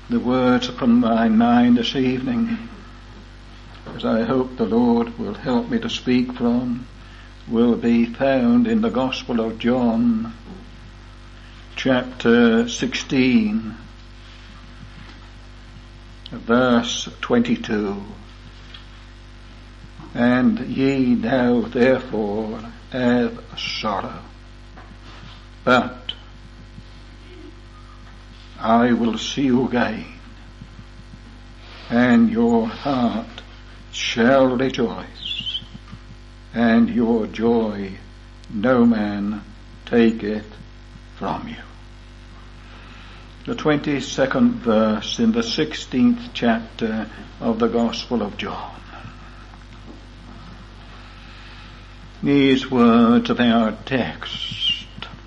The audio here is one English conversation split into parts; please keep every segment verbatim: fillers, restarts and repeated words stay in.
the words from my mind this evening, as I hope the Lord will help me to speak from, will be found in the Gospel of John, chapter sixteen, verse twenty-two. And ye now therefore have sorrow, but I will see you again, and your heart shall rejoice, and your joy no man taketh from you. The twenty-second verse in the sixteenth chapter of the Gospel of John. These words of our text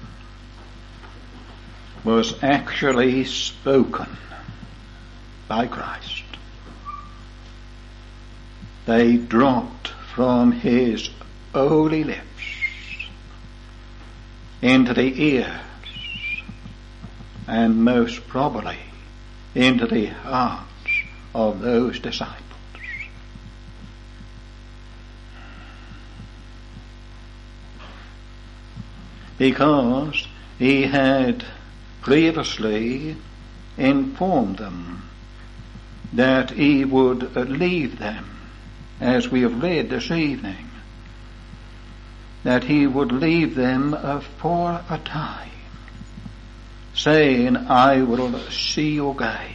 was actually spoken by Christ. They dropped from his holy lips into the ears and most probably into the hearts of those disciples. Because he had previously informed them that he would leave them, as we have read this evening, that he would leave them for a time, saying, I will see you again.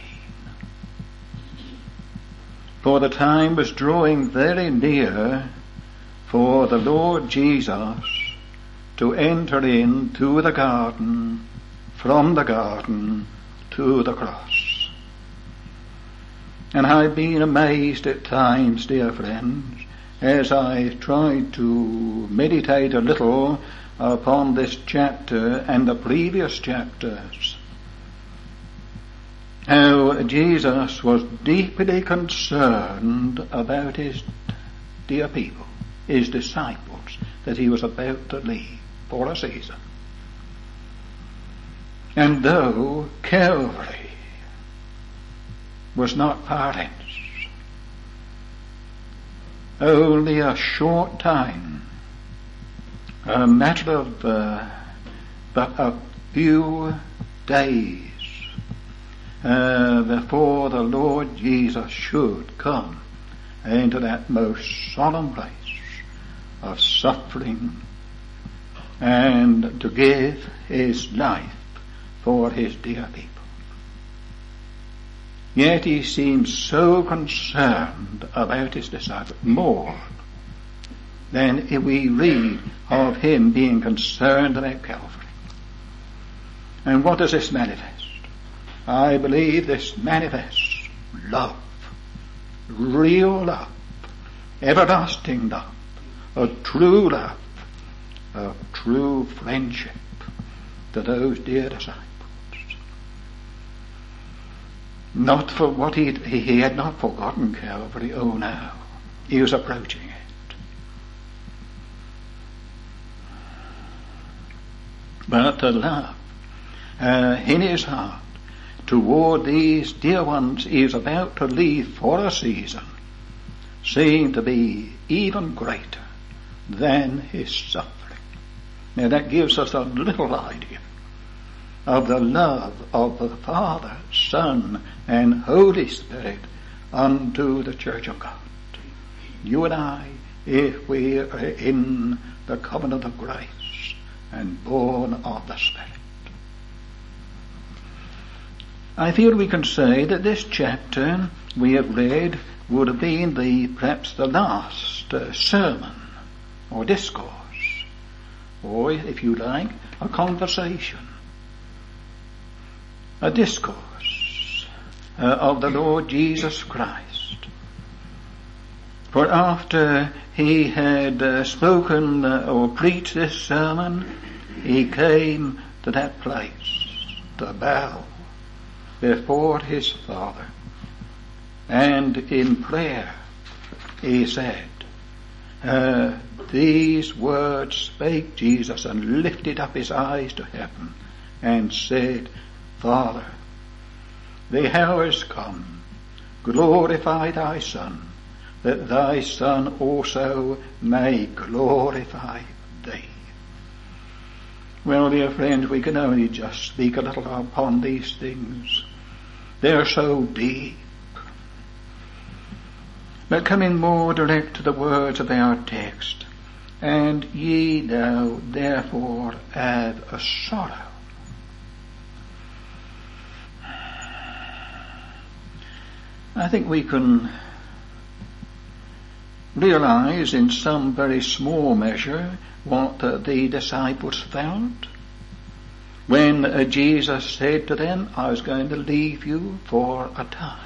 For the time was drawing very near for the Lord Jesus to enter into the garden, from the garden to the cross. And I've been amazed at times, dear friends, as I tried to meditate a little upon this chapter and the previous chapters, how Jesus was deeply concerned about his dear people, his disciples, that he was about to leave for a season. And though Calvary was not far hence, only a short time, a matter of uh, but a few days uh, before the Lord Jesus should come into that most solemn place of suffering and to give his life for his dear people. Yet he seems so concerned about his disciples, more than we read of him being concerned about Calvary. And what does this manifest? I believe this manifests love, real love, everlasting love, a true love, a true friendship to those dear disciples. Not for what he he had not forgotten Calvary. Oh no, he was approaching it. But the love uh, in his heart toward these dear ones he is about to leave for a season seemed to be even greater than his suffering. Now that gives us a little idea of the love of the Father, Son, and Holy Spirit unto the Church of God. You and I, if we are in the covenant of grace and born of the Spirit. I feel we can say that this chapter we have read would have been the perhaps the last uh, sermon or discourse, or if you like, a conversation, a discourse uh, of the Lord Jesus Christ. For after he had uh, spoken uh, or preached this sermon, he came to that place to bow before his Father, and in prayer he said, uh, these words spake Jesus, and lifted up his eyes to heaven and said, Father, the hour is come. Glorify thy Son, that thy Son also may glorify thee. Well, dear friends, we can only just speak a little upon these things. They're so deep. But coming more direct to the words of our text, and ye now therefore have a sorrow. I think we can realize in some very small measure what uh, the disciples felt when uh, Jesus said to them, I was going to leave you for a time.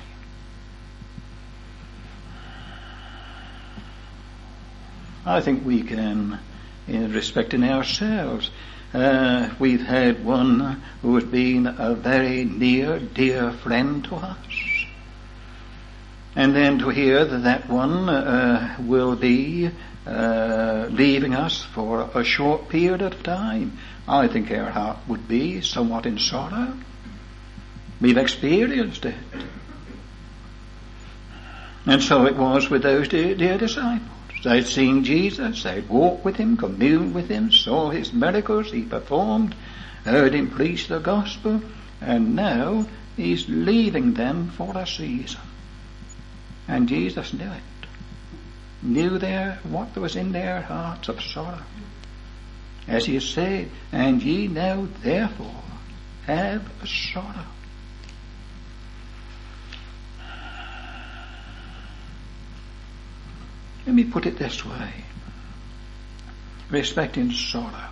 I think we can, in respecting ourselves, uh, we've had one who has been a very near, dear friend to us. And then to hear that that one uh, will be uh, leaving us for a short period of time, I think our heart would be somewhat in sorrow. We've experienced it. And so it was with those dear, dear disciples. They'd seen Jesus, they'd walked with him, communed with him, saw his miracles he performed, heard him preach the gospel, and now he's leaving them for a season. And Jesus knew it. Knew their, what was in their hearts of sorrow. As he said, and ye now therefore have a sorrow. Let me put it this way, respecting sorrow.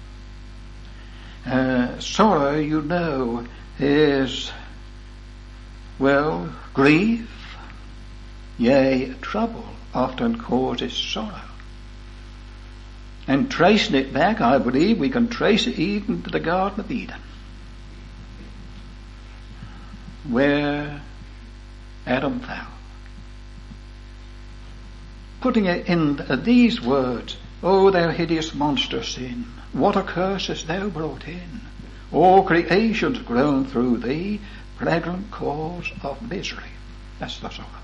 Uh, sorrow, you know, is, well, grief, yea, trouble often causes sorrow. And tracing it back, I believe we can trace it even to the Garden of Eden, where Adam fell. Putting it in these words, O thou hideous monster sin, what a curse hast thou brought in. All creation's grown through thee, pregnant cause of misery. That's the sorrow.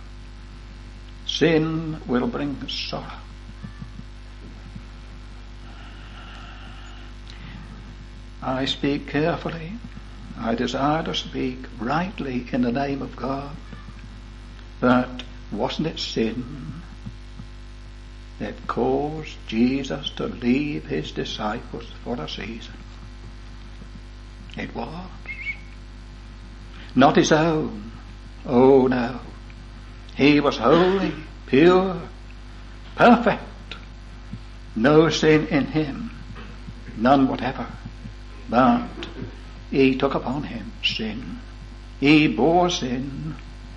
Sin will bring sorrow. I speak carefully. I desire to speak rightly in the name of God. But wasn't it sin that caused Jesus to leave his disciples for a season? It was. Not his own. Oh no. He was holy, pure, perfect. No sin in him. None whatever. But he took upon him sin. He bore sin.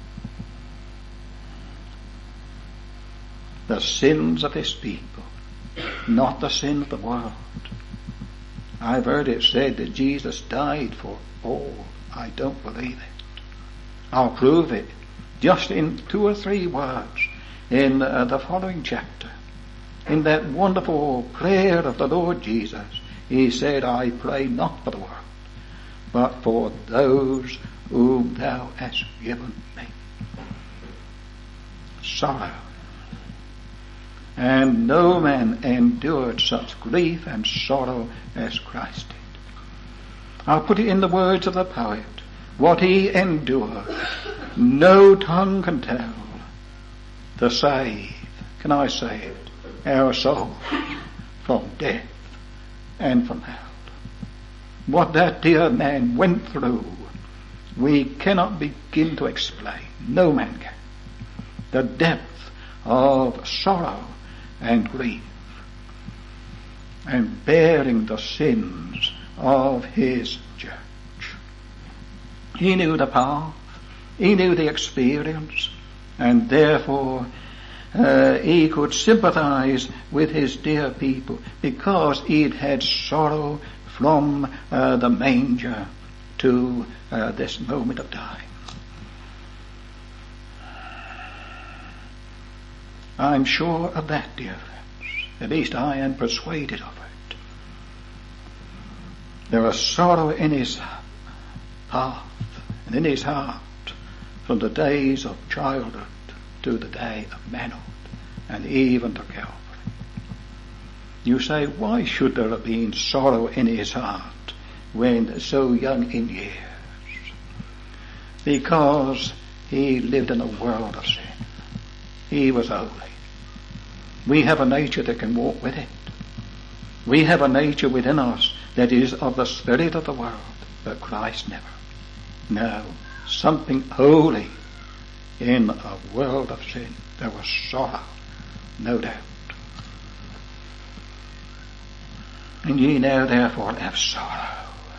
The sins of his people, not the sin of the world. I've heard it said that Jesus died for all. I don't believe it. I'll prove it just in two or three words in uh, the following chapter. In that wonderful prayer of the Lord Jesus, he said, I pray not for the world, but for those whom thou hast given me. Sorrow. And no man endured such grief and sorrow as Christ did. I'll put it in the words of the poet. What he endured, no tongue can tell. To save, can I say it, our soul from death and from hell. What that dear man went through, we cannot begin to explain. No man can. The depth of sorrow and grief, and bearing the sins of his church. He knew the path, he knew the experience, and therefore uh, he could sympathize with his dear people because he'd had sorrow from uh, the manger to uh, this moment of dying. I'm sure of that, dear friends. At least I am persuaded of it. There was sorrow in his path and in his heart from the days of childhood to the day of manhood, and even to Calvary. You say, why should there have been sorrow in his heart when so young in years? Because he lived in a world of sin. He was holy. We have a nature that can walk with it. We have a nature within us that is of the spirit of the world, but Christ never. No, something holy in a world of sin. There was sorrow, no doubt. And ye now therefore have sorrow.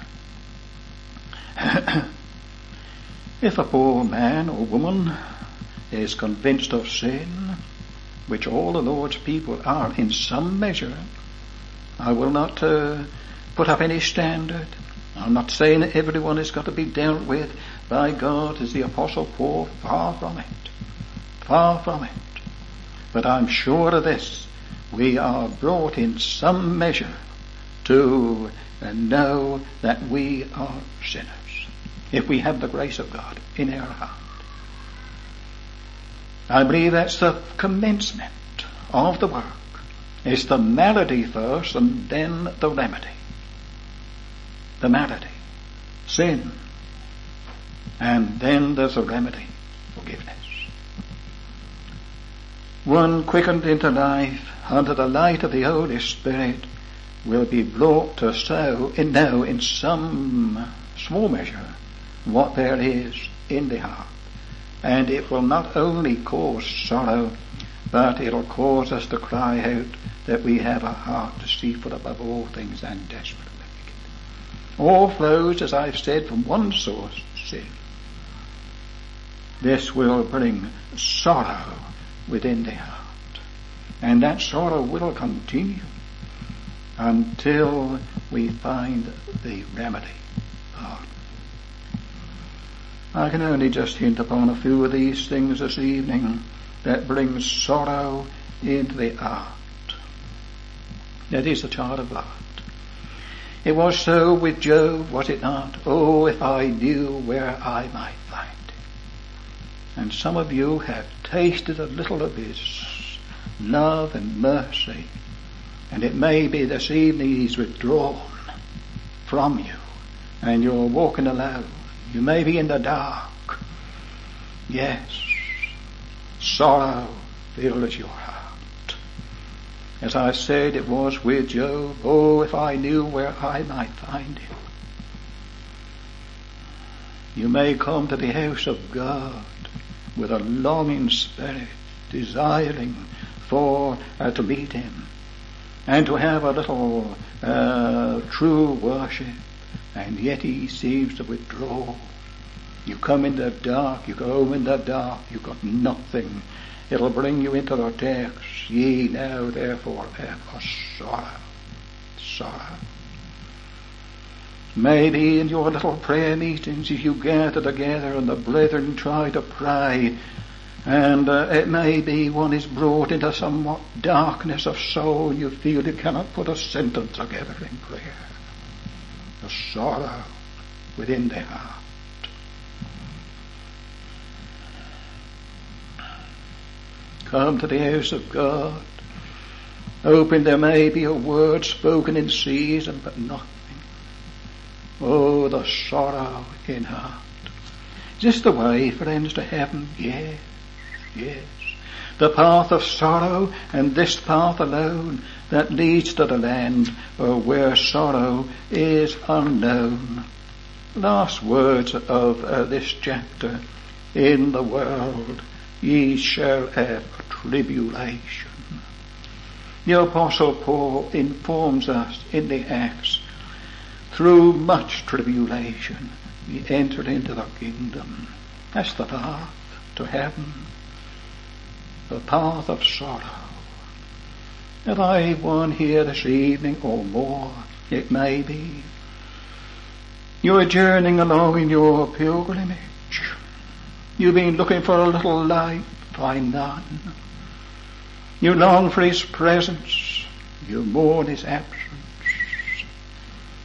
If a poor man or woman is convinced of sin, which all the Lord's people are in some measure, I will not uh, put up any standard. I'm not saying that everyone has got to be dealt with by God as the Apostle Paul. Far from it. Far from it. But I'm sure of this. We are brought in some measure to uh, know that we are sinners, if we have the grace of God in our heart. I believe that's the commencement of the work. It's the malady first and then the remedy. The malady, sin, and then there's a remedy, forgiveness. One quickened into life under the light of the Holy Spirit will be brought to so, in know in some small measure what there is in the heart. And it will not only cause sorrow, but it'll cause us to cry out that we have a heart deceitful above all things and desperately wicked. All flows, as I've said, from one source, sin. This will bring sorrow within the heart. And that sorrow will continue until we find the remedy. Pardon. I can only just hint upon a few of these things this evening that bring sorrow into the heart. That is the child of God. It was so with Job, was it not? Oh, if I knew where I might find him. And some of you have tasted a little of his love and mercy, and it may be this evening he's withdrawn from you, and you're walking alone. You may be in the dark. Yes, sorrow fills your heart. As I said, it was with Job. Oh, if I knew where I might find him. You may come to the house of God with a longing spirit, desiring for uh, to meet him, and to have a little uh, true worship, and yet he seems to withdraw. You come in the dark, you go home in the dark, you've got nothing. It'll bring you into the text, ye now therefore have a sorrow. Sorrow. Maybe in your little prayer meetings, if you gather together and the brethren try to pray, and uh, it may be one is brought into somewhat darkness of soul, you feel you cannot put a sentence together in prayer. The sorrow within the heart. Come to the house of God. Open, there may be a word spoken in season, but nothing. Oh, the sorrow in heart. Is this the way, friends, to heaven? Yes, yes. The path of sorrow, and this path alone, that leads to the land where sorrow is unknown. Last words of uh, this chapter. In the world ye shall have tribulation. The Apostle Paul informs us in the Acts, through much tribulation we entered into the kingdom. That's the path to heaven, the path of sorrow. If I one here this evening or more, it may be, you're journeying along in your pilgrimage. You've been looking for a little light, find none. You long for his presence, you mourn his absence.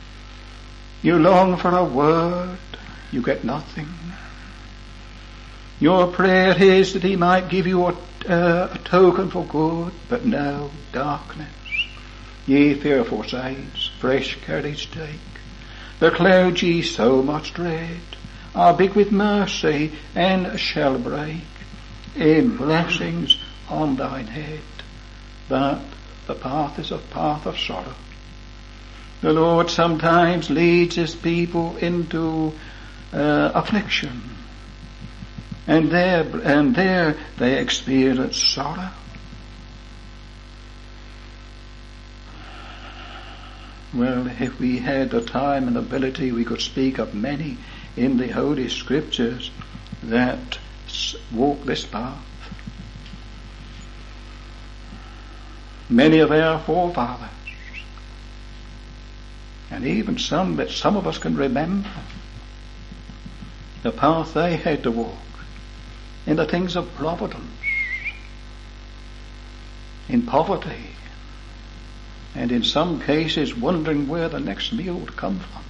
You long for a word, you get nothing. Your prayer is that he might give you a, uh, a token for good, but no, darkness. Ye fearful sights, fresh carriage take. The clouds ye so much dread are big with mercy and shall break in blessings on thine head. But the path is a path of sorrow. The Lord sometimes leads his people into uh, affliction, and there and there they experience sorrow. Well, if we had the time and ability, we could speak of many in the Holy Scriptures that walk this path. Many of our forefathers, and even some that some of us can remember, the path they had to walk in the things of providence, in poverty, and in some cases wondering where the next meal would come from.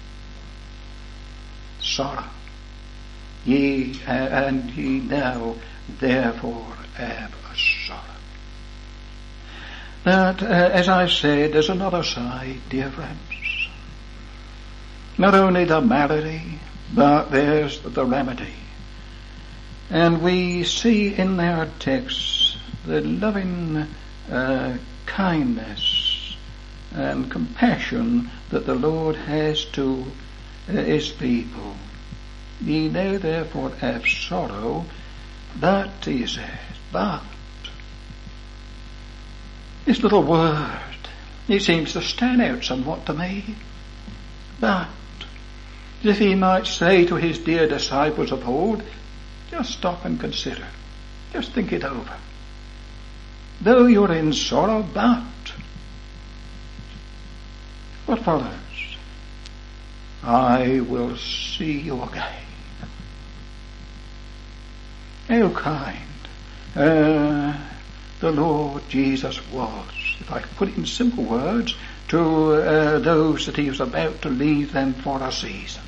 Sorrow. Ye, uh, and ye now therefore have a sorrow. But, uh, as I said, there's another side, dear friends. Not only the malady, but there's the remedy. And we see in our texts the loving uh, kindness and compassion that the Lord has to uh, his people. Ye now therefore have sorrow, but, he says, but. This little word, it seems to stand out somewhat to me. But, as if he might say to his dear disciples of old, just stop and consider. Just think it over. Though you're in sorrow, but what follows? I will see you again. How kind uh, the Lord Jesus was, if I put it in simple words, to uh, those that he was about to leave them for a season.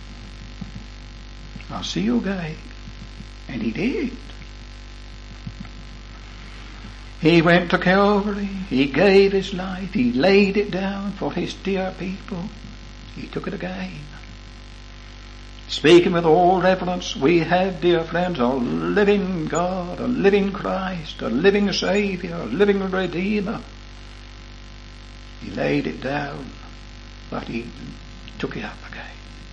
I'll see you again. And he did. He went to Calvary. He gave his life. He laid it down for his dear people. He took it again. Speaking with all reverence, we have, dear friends, a living God, a living Christ, a living Saviour, a living Redeemer. He laid it down, but he took it up again.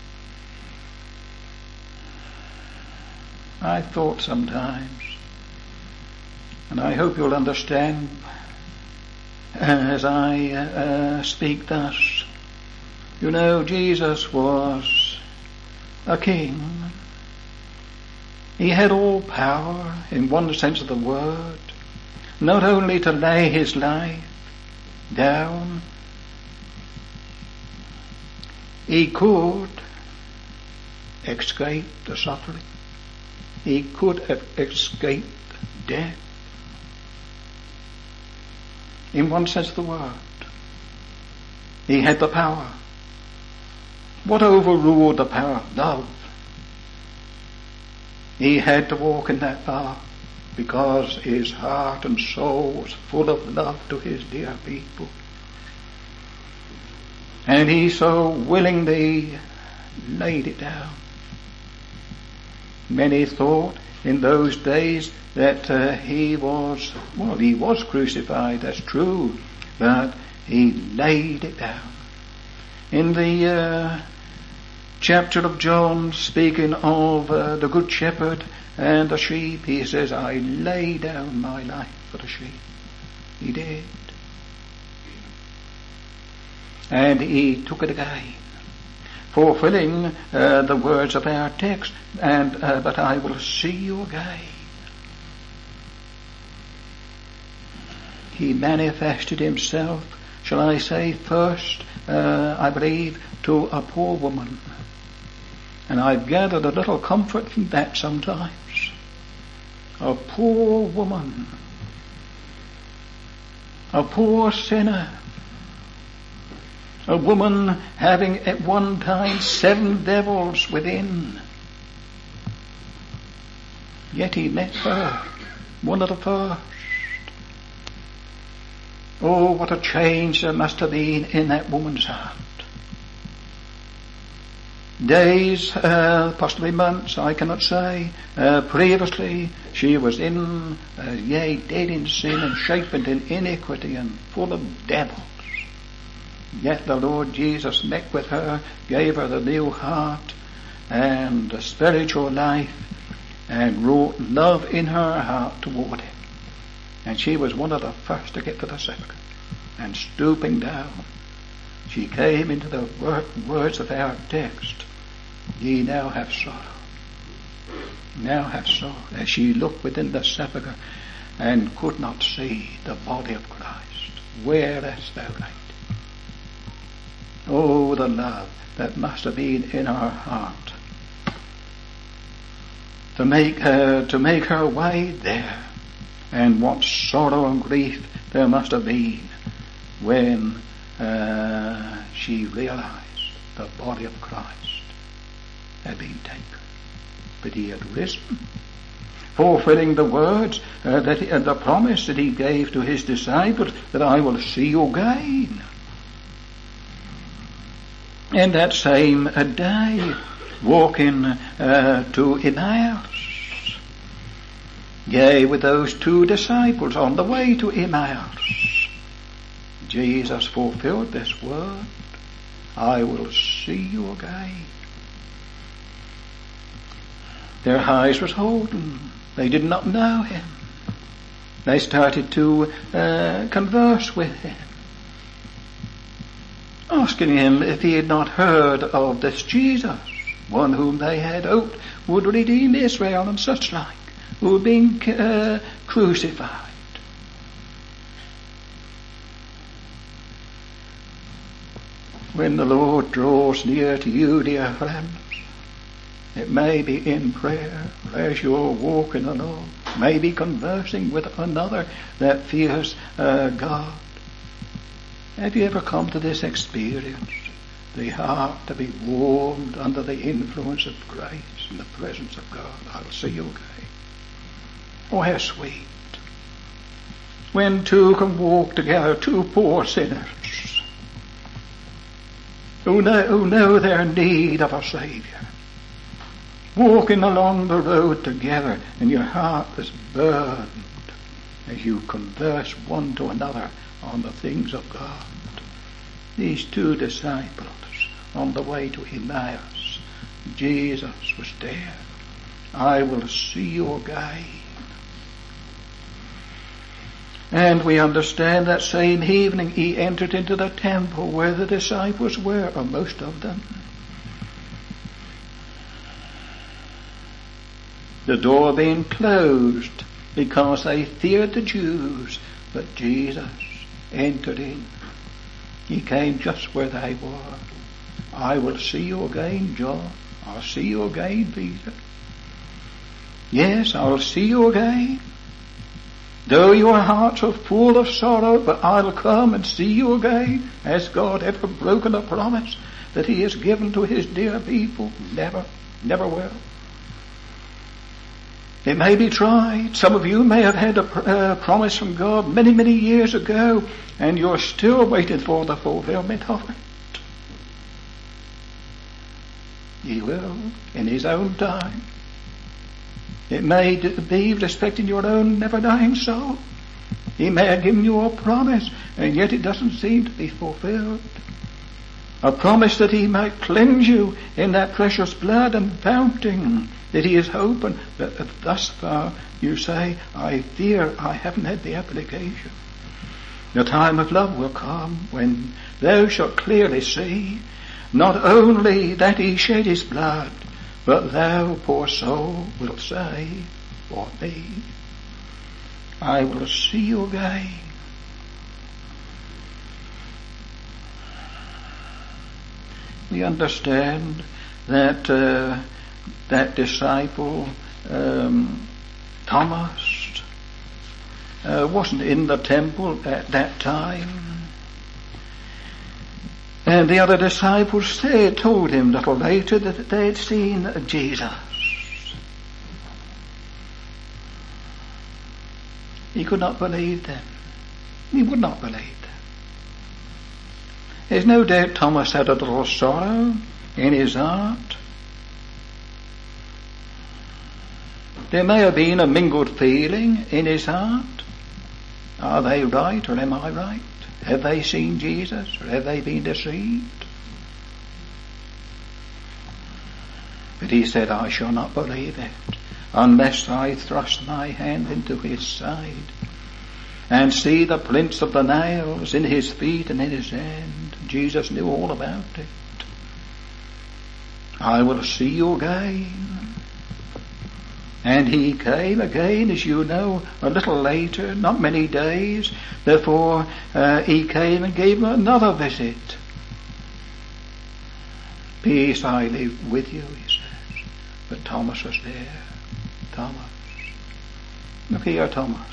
I thought sometimes, and I hope you'll understand uh, as I uh, uh, speak thus, you know, Jesus was a king. He had all power in one sense of the word, not only to lay his life down, he could escape the suffering. He could have escaped death. In one sense of the word, he had the power. What overruled the power? Love. He had to walk in that path because his heart and soul was full of love to his dear people. And he so willingly laid it down. Many thought in those days that uh, he was, well, he was crucified, that's true, but he laid it down. In the uh, chapter of John, speaking of uh, the good shepherd and the sheep, he says, I lay down my life for the sheep. He did. And he took it again, fulfilling uh, the words of our text, and uh, but I will see you again. He manifested himself, shall I say, first, uh, I believe, to a poor woman. And I've gathered a little comfort from that sometimes. A poor woman, a poor sinner, a woman having at one time seven devils within. Yet he met her, one of the first. Oh, what a change there must have been in that woman's heart. Days, uh, possibly months, I cannot say. Uh, previously, she was in, uh, yea, dead in sin and shapen in iniquity and full of devils. Yet the Lord Jesus met with her, gave her the new heart and the spiritual life, and wrought love in her heart toward him. And she was one of the first to get to the sepulchre. And stooping down, she came into the words of our text. Ye now have sorrow. Now have sorrow. As she looked within the sepulchre and could not see the body of Christ. Where hast thou laid? Oh, the love that must have been in her heart to make her, to make her way there. And what sorrow and grief there must have been when uh, she realized the body of Christ had been taken. But he had risen, fulfilling the words uh, that he, uh, the promise that he gave to his disciples, that I will see you again. And that same uh, day, walking uh, to Emmaus, yea, with those two disciples on the way to Emmaus, Jesus fulfilled this word, I will see you again. Their eyes was holden. They did not know him. They started to uh, converse with him, asking him if he had not heard of this Jesus, one whom they had hoped would redeem Israel and such like, who had been uh, crucified. When the Lord draws near to you, dear friends, it may be in prayer, as you're walking along, maybe conversing with another that fears uh, God. Have you ever come to this experience? The heart to be warmed under the influence of grace and the presence of God. I'll see you again. Oh, how sweet. When two can walk together, two poor sinners, who know, who know their need of a Saviour, walking along the road together, and your heart is burdened as you converse one to another on the things of God. These two disciples on the way to Emmaus, Jesus was there. I will see you again. And we understand that same evening he entered into the temple where the disciples were, or most of them. The door being closed because they feared the Jews, but Jesus entered in. He came just where they were. I will see you again, John. I'll see you again, Peter. Yes, I'll see you again. Though your hearts are full of sorrow, but I'll come and see you again. Has God ever broken a promise that he has given to his dear people? Never, never will. It may be tried. Some of you may have had a uh, promise from God many, many years ago, and you're still waiting for the fulfillment of it. He will, in his own time. It may be respecting your own never-dying soul. He may have given you a promise, and yet it doesn't seem to be fulfilled. A promise that he might cleanse you in that precious blood and fountain, that he is hoping that if thus far you say, I fear I haven't had the application. The time of love will come when thou shalt clearly see not only that he shed his blood, but thou, poor soul, wilt say, for me, I will see you again. We understand that uh, that disciple, um, Thomas, uh, wasn't in the temple at that time. And the other disciples said, told him a little later that they had seen Jesus. He could not believe them. He would not believe them. There's no doubt Thomas had a little sorrow in his heart. There may have been a mingled feeling in his heart. Are they right or am I right? Have they seen Jesus or have they been deceived? But he said, I shall not believe it unless I thrust my hand into his side and see the prints of the nails in his feet and in his hand. Jesus knew all about it. I will see you again. And he came again, as you know, a little later, not many days before uh, he came and gave him another visit. Peace I leave with you, he says. But Thomas was there. Thomas. Look here, Thomas.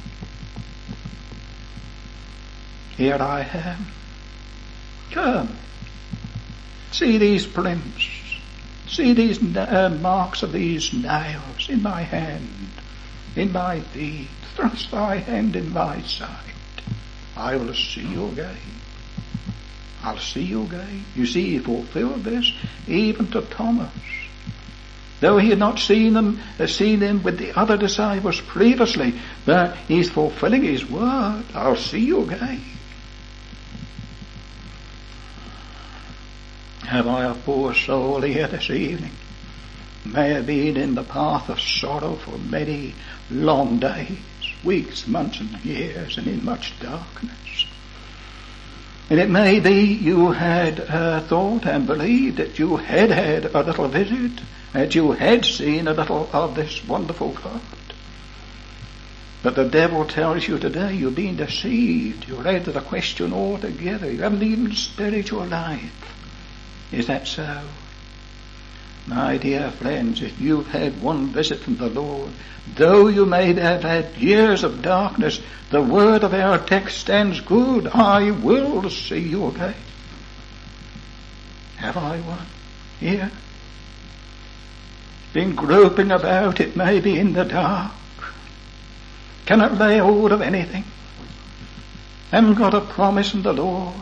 Here I am. Come. See these prints. See these uh, marks of these nails in my hand, in my feet. Thrust thy hand in my side. I will see you again. I'll see you again. You see, he fulfilled this even to Thomas. Though he had not seen them, uh, seen them with the other disciples previously, but he's fulfilling his word. I'll see you again. Have I a poor soul here this evening? May have been in the path of sorrow for many long days, weeks, months and years, and in much darkness. And it may be you had uh, thought and believed that you had had a little visit, that you had seen a little of this wonderful God. But the devil tells you today you've been deceived. You're out of the question altogether. You haven't even spiritual life. Is that so? My dear friends, if you've had one visit from the Lord, though you may have had years of darkness, the word of our text stands good. I will see you again. Have I one here? Been groping about, it may be in the dark. Cannot lay hold of anything. Haven't got a promise from the Lord.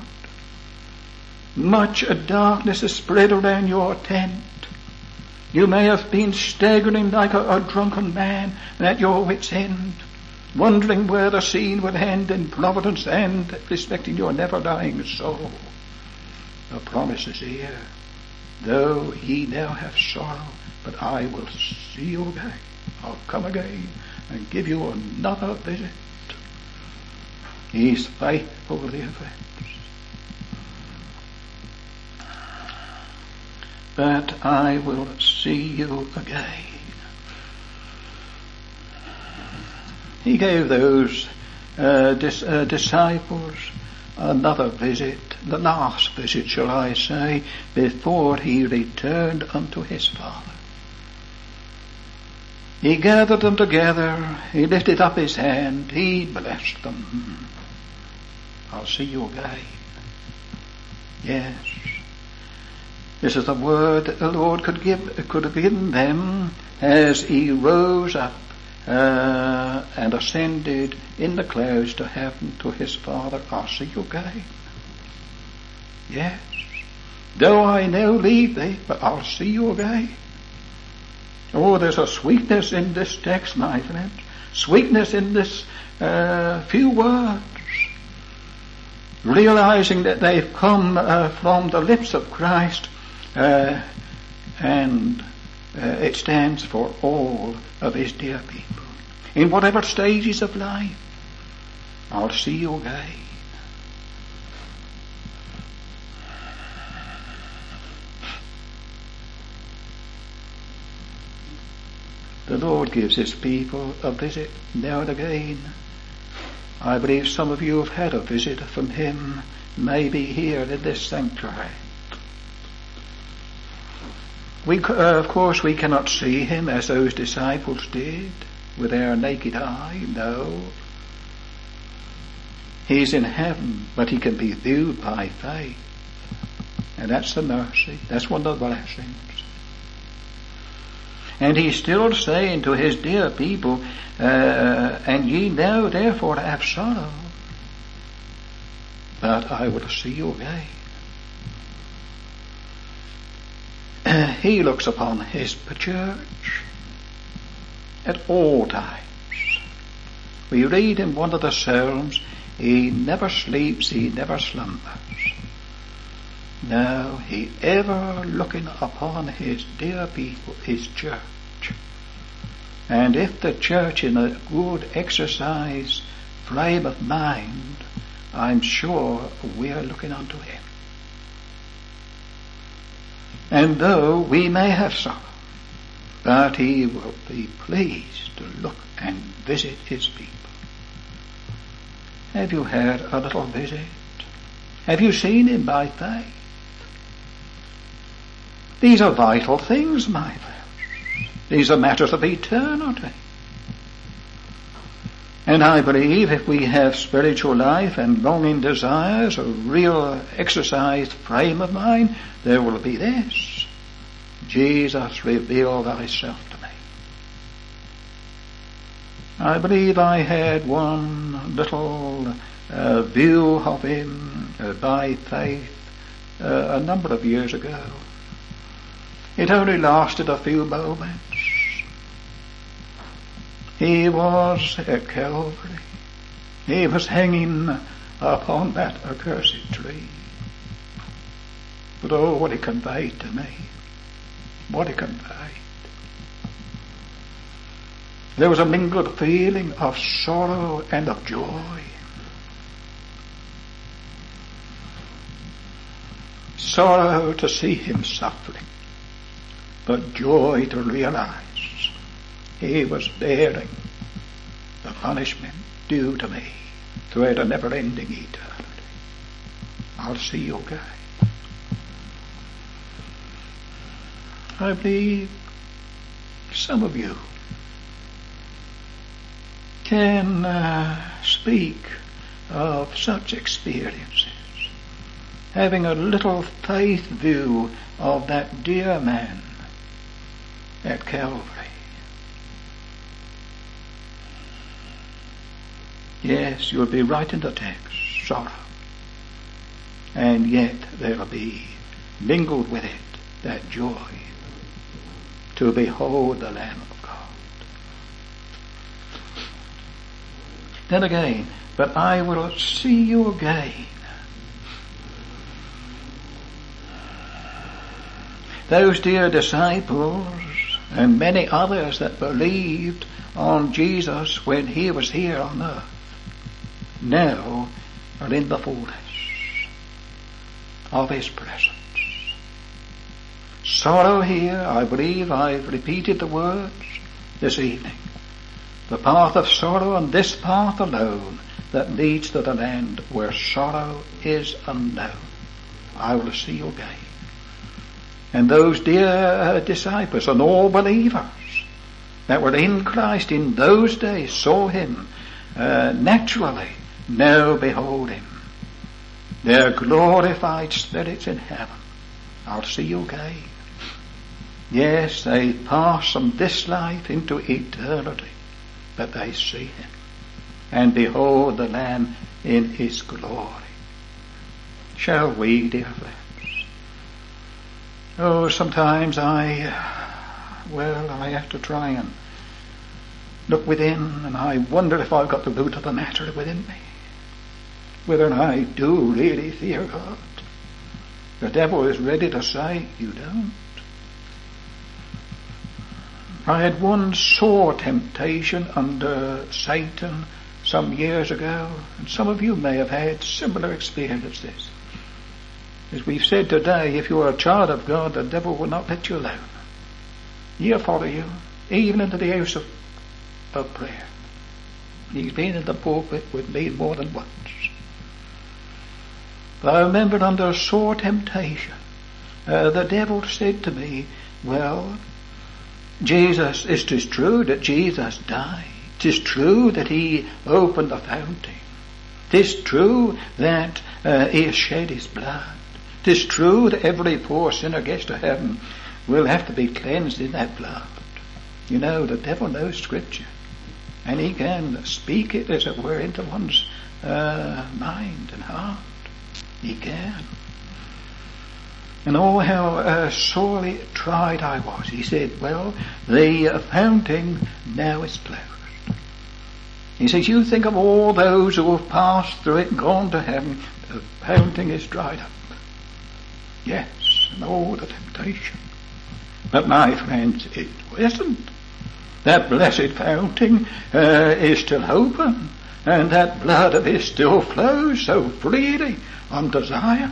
Much darkness is spread around your tent. You may have been staggering like a, a drunken man and at your wit's end, wondering where the scene would end in providence and respecting your never-dying soul. The promise is here. Though ye now have sorrow, but I will see you again. I'll come again and give you another visit. He's faithful, dear friends. But I will see you again. He gave those uh, dis- uh, disciples another visit, the last visit, shall I say, before he returned unto his Father. He gathered them together, he lifted up his hand, he blessed them. I'll see you again. Yes. This is the word that the Lord could give, could have given them as he rose up uh, and ascended in the clouds to heaven to his Father. I'll see you again. Yes. Though I now leave thee, but I'll see you again. Oh, there's a sweetness in this text, my friends. Sweetness in this uh, few words. Realizing that they've come uh, from the lips of Christ. Uh, and uh, it stands for all of his dear people. In whatever stages of life, I'll see you again. The Lord gives his people a visit now and again. I believe some of you have had a visit from him, maybe here in this sanctuary. We, uh, of course, we cannot see him as those disciples did with our naked eye. No. He's in heaven, but he can be viewed by faith. And that's the mercy. That's one of the blessings. And he's still saying to his dear people, uh, and ye now therefore have sorrow, but I will see you again. Uh, he looks upon his church at all times. We read in one of the Psalms, he never sleeps, he never slumbers. No, he ever looking upon his dear people, his church. And if the church in a good exercise frame of mind, I'm sure we are looking unto him. And though we may have sorrow, but he will be pleased to look and visit his people. Have you had a little visit? Have you seen him by faith? These are vital things, my friends. These are matters of eternity. And I believe if we have spiritual life and longing desires, a real exercised frame of mind, there will be this. Jesus, reveal thyself to me. I believe I had one little uh, view of him uh, by faith uh, a number of years ago. It only lasted a few moments. He was at Calvary. He was hanging upon that accursed tree. But oh, what he conveyed to me. What he conveyed. There was a mingled feeling of sorrow and of joy. Sorrow to see him suffering, but joy to realize he was bearing the punishment due to me throughout a never-ending eternity. I'll see you again. I believe some of you can uh, speak of such experiences, having a little faith view of that dear man at Calvary. Yes, you'll be right in the text, sorrow. And yet there'll be mingled with it that joy to behold the Lamb of God. Then again, but I will see you again. Those dear disciples and many others that believed on Jesus when he was here on earth now are in the fullness of his presence. Sorrow here, I believe I've repeated the words this evening. The path of sorrow, and this path alone that leads to the land where sorrow is unknown. I will see you again. And those dear disciples and all believers that were in Christ in those days saw him uh, naturally. Now behold him. Their glorified spirits in heaven. I'll see you again. Yes, they pass from this life into eternity, but they see him and behold the Lamb in his glory. Shall we, dear friends? Oh, sometimes I, well, I have to try and look within, and I wonder if I've got the root of the matter within me. Whether I do really fear God. The devil is ready to say, you don't. I had one sore temptation under Satan some years ago, and some of you may have had similar experiences. As we've said today, if you are a child of God, the devil will not let you alone. He'll follow you, even into the house of, of prayer. He's been in the pulpit with me more than once. But I remember under sore temptation, uh, the devil said to me, well, Jesus, it is true that Jesus died. It is true that he opened the fountain. It is true that uh, he has shed his blood. It is true that every poor sinner gets to heaven will have to be cleansed in that blood. You know, the devil knows Scripture, and he can speak it, as it were, into one's uh, mind and heart. He can. And oh, how uh, sorely tried I was. He said, well, the uh, fountain now is closed. He says, you think of all those who have passed through it and gone to heaven, the fountain is dried up. Yes, and all the temptation. But my friends, it isn't. That blessed fountain uh, is still open, and that blood of his still flows so freely unto Zion.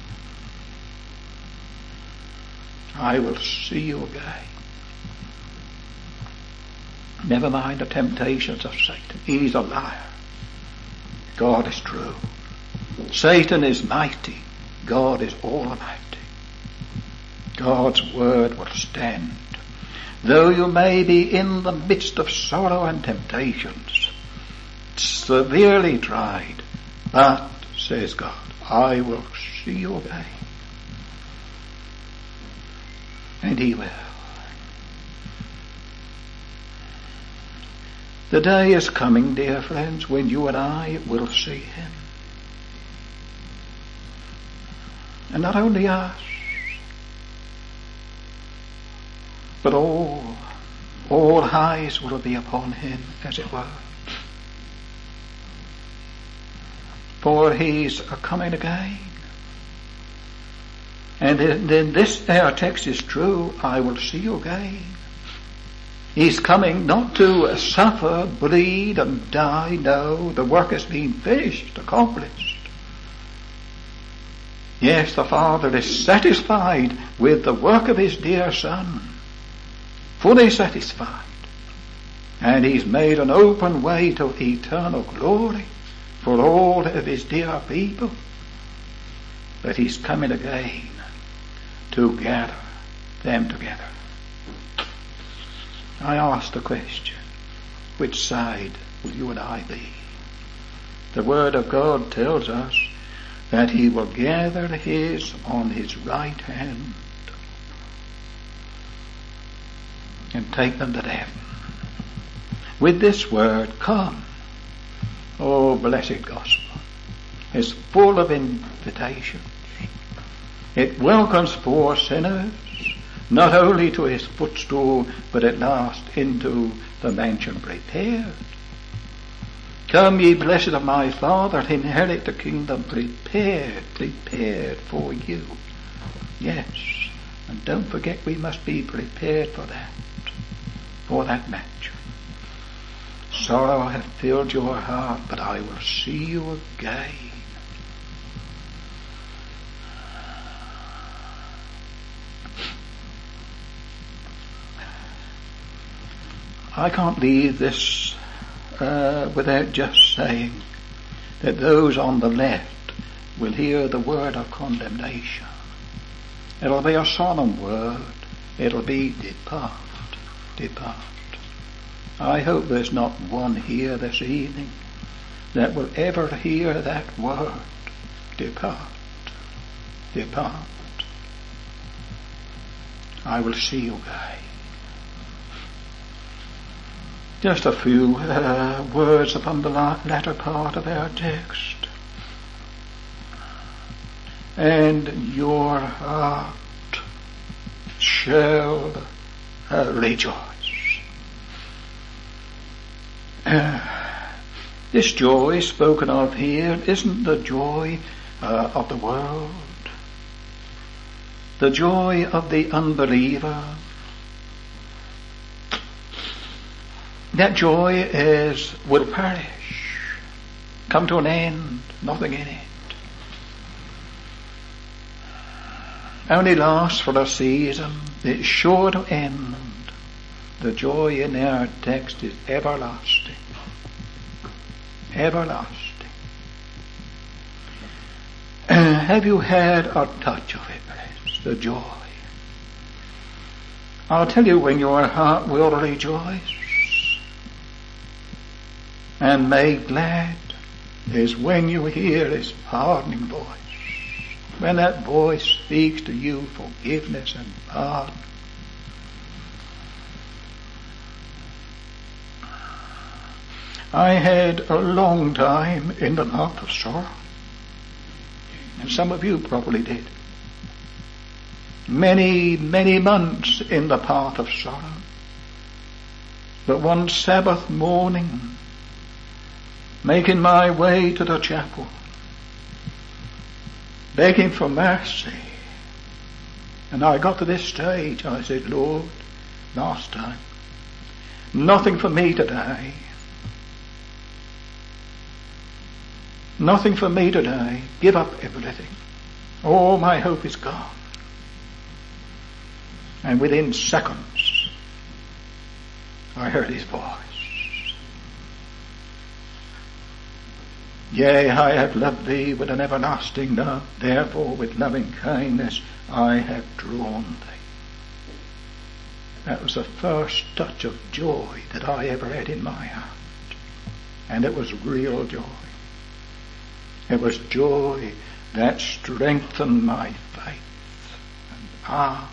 I will see you again. Never mind the temptations of Satan. He's a liar. God is true. Satan is mighty. God is almighty. God's word will stand. Though you may be in the midst of sorrow and temptations, severely tried, but, says God, I will see you again. And he will. The day is coming, dear friends, when you and I will see him. And not only us, but all, all eyes will be upon him, as it were. For he's a coming again. And then this our text is true, I will see you again. He's coming not to suffer, bleed and die. No, the work has been finished, accomplished. Yes, the Father is satisfied with the work of his dear Son. Fully satisfied. And he's made an open way to eternal glory for all of his dear people. But he's coming again to gather them together. I ask the question, which side will you and I be? The Word of God tells us that he will gather his on his right hand and take them to heaven. With this word, come. Oh, blessed gospel is full of invitations. It welcomes poor sinners, not only to his footstool, but at last into the mansion prepared. Come, ye blessed of my Father, inherit the kingdom prepared, prepared for you. Yes, and don't forget we must be prepared for that, for that mansion. Sorrow hath filled your heart, but I will see you again. I can't leave this uh, without just saying that those on the left will hear the word of condemnation. It'll be a solemn word. It'll be depart, depart. I hope there's not one here this evening that will ever hear that word, depart, depart. I will see you again. Just a few uh, words upon the latter part of our text. And your heart shall uh, rejoice. Uh, this joy spoken of here isn't the joy uh, of the world. The joy of the unbeliever. That joy is will perish, come to an end, nothing in it. Only lasts for a season, it's sure to end. The joy in our text is everlasting. Everlasting. Uh, have you had a touch of it, friends? The joy. I'll tell you when your heart will rejoice and made glad is when you hear his pardoning voice. When that voice speaks to you forgiveness and pardon. I had a long time in the path of sorrow. And some of you probably did. Many, many months in the path of sorrow. But one Sabbath morning, making my way to the chapel, begging for mercy, and I got to this stage, I said, Lord, last time, nothing for me today. Nothing for me today. Give up everything. All my hope is gone. And within seconds, I heard his voice. Yea, I have loved thee with an everlasting love. Therefore with loving kindness I have drawn thee. That was the first touch of joy that I ever had in my heart. And it was real joy. It was joy that strengthened my faith and heart.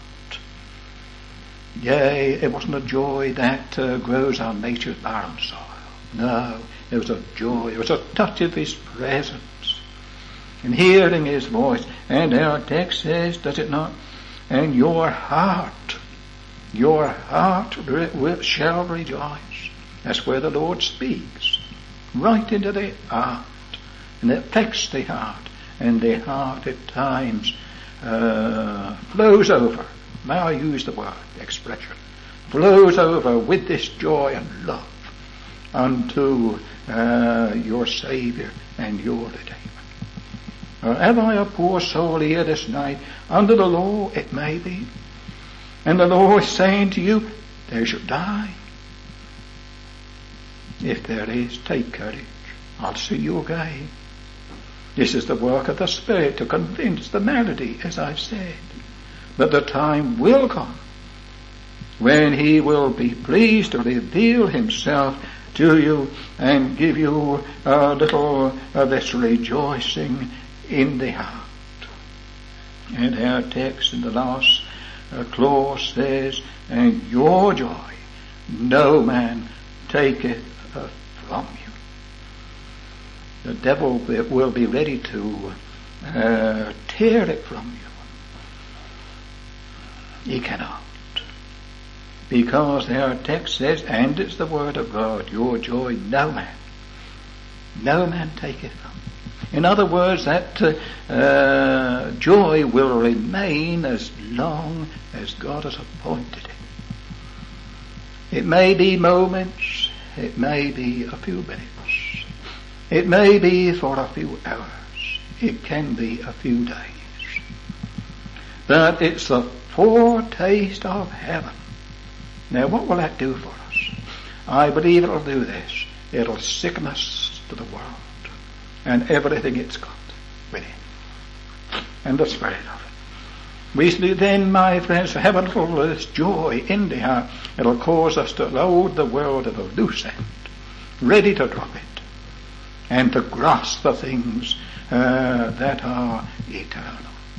Yea, it wasn't a joy that uh, grows on nature's barren soil. No, it was a joy. It was a touch of his presence. And hearing his voice. And our text says, does it not? And your heart, your heart re- shall rejoice. That's where the Lord speaks. Right into the heart. And it affects the heart. And the heart at times uh, flows over. May I use the word, expression. Flows over with this joy and love unto uh, your Saviour and your Redeemer. Uh, have I a poor soul here this night? Under the law, it may be. And the law is saying to you, there shall die. If there is, take courage. I'll see you again. This is the work of the Spirit to convince the malady, as I've said. But the time will come when he will be pleased to reveal himself to you and give you a little of this rejoicing in the heart. And our text in the last uh, clause says, and your joy no man taketh uh, from you. The devil will be ready to uh, tear it from you. He cannot. Because our text says, and it's the word of God, your joy no man, no man taketh from you. In other words, that uh, uh, joy will remain as long as God has appointed it. It may be moments, it may be a few minutes, it may be for a few hours, it can be a few days. But it's the foretaste of heaven. Now what will that do for us? I believe it'll do this. It'll sicken us to the world and everything it's got within. And the spirit of it. We then, my friends, have a little this joy in the heart. It'll cause us to load the world at a loose end, ready to drop it, and to grasp the things uh, that are eternal.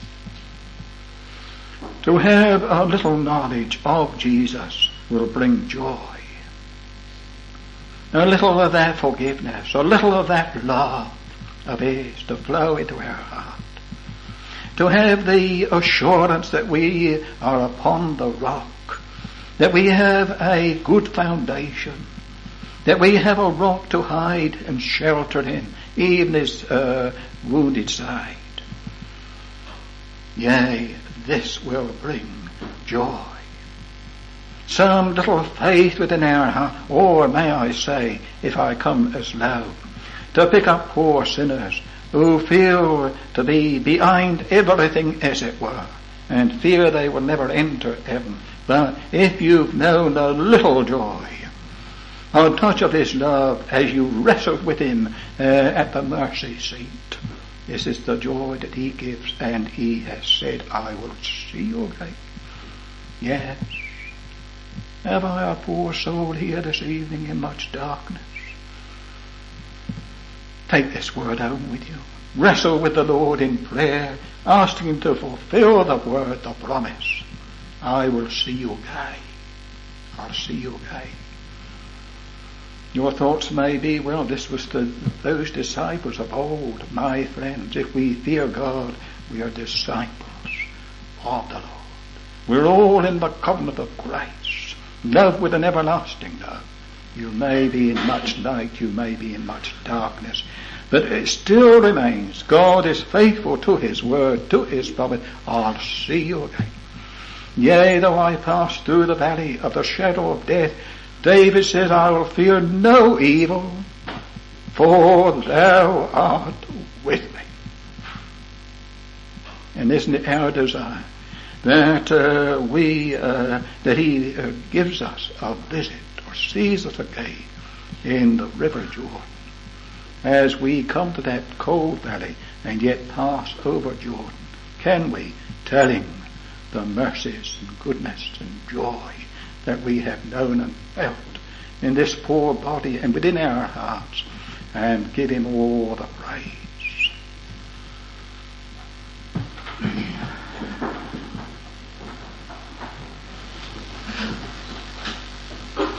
To have a little knowledge of Jesus will bring joy. A little of that forgiveness, a little of that love of his to flow into our heart. To have the assurance that we are upon the rock, that we have a good foundation, that we have a rock to hide and shelter in, even his uh, wounded side. Yea, this will bring joy. Some little faith within our heart, or may I say, if I come as low, to pick up poor sinners who feel to be behind everything as it were, and fear they will never enter heaven. But if you've known a little joy, a touch of his love as you wrestle with him uh, at the mercy seat, this is the joy that he gives, and he has said, I will see you again. Yes. Have I a poor soul here this evening in much darkness? Take this word home with you. Wrestle with the Lord in prayer, asking him to fulfill the word, the promise. I will see you again. I'll see you again. Your thoughts may be, well, this was the, those disciples of old. My friends, if we fear God, we are disciples of the Lord. We're all in the covenant of grace. Love with an everlasting love. You may be in much light, you may be in much darkness, but it still remains. God is faithful to his word, to his promise. I'll see you again. Yea, though I pass through the valley of the shadow of death, David says, I will fear no evil, for thou art with me. And isn't it our desire that uh, we, uh, that he uh, gives us a visit or sees us again in the river Jordan, as we come to that cold valley and yet pass over Jordan? Can we tell him the mercies and goodness and joy that we have known and felt in this poor body and within our hearts, and give him all the praise